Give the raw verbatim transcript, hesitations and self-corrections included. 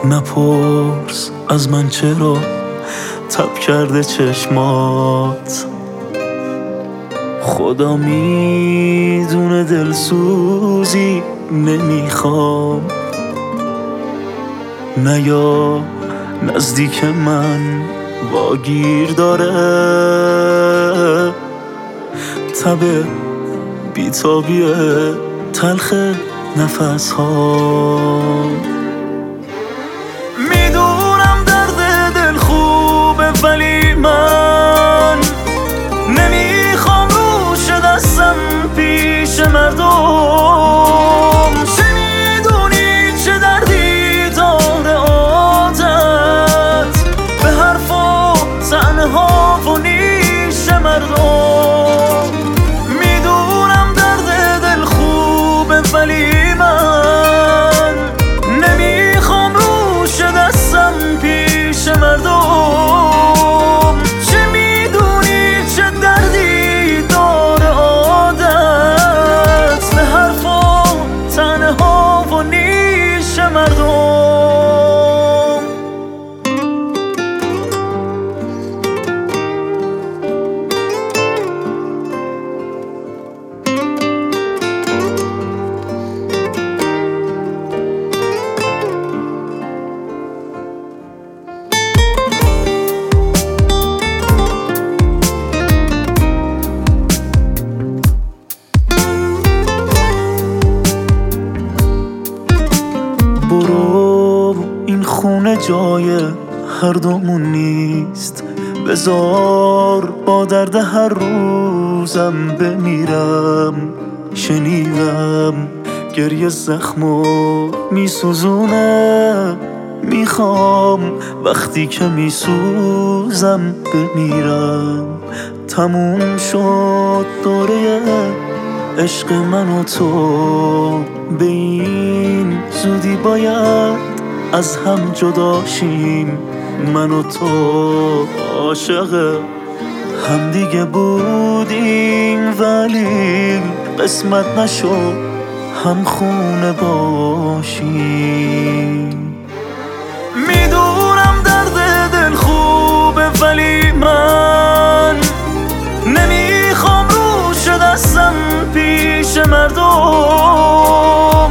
نپرس از من چرا تب کرده چشمات، خدا میدونه دلسوزی نمیخوام. نیا نزدیک من واگیر داره تب بیتابیه تلخ نفس ها. میدونم درد دل خوبه ولی من نمیخوام روش دستم پیش مردم. شنیدونی چه دردی داره عادت به حرف و تنها و نیش مردم. میدونم درد دل خوبه ولی من نمیخوام روش دستم پیش مردم. چه میدونی چه دردی داره عادت به حرف و تنها و نیش مردم. برو این خونه جای هر دومون نیست، بذار با درد هر روزم بمیرم. شنیدم گریه زخمو میسوزونه، میخوام وقتی که میسوزم بمیرم. تموم شد دوره عشق من و تو، به این زودی باید از هم جدا شیم. من و تو عاشق هم دیگه بودیم ولی قسمت نشد هم خونه باشیم. میدونم درد دل خوبه ولی من نمیخوام روش دستم پیش مردم.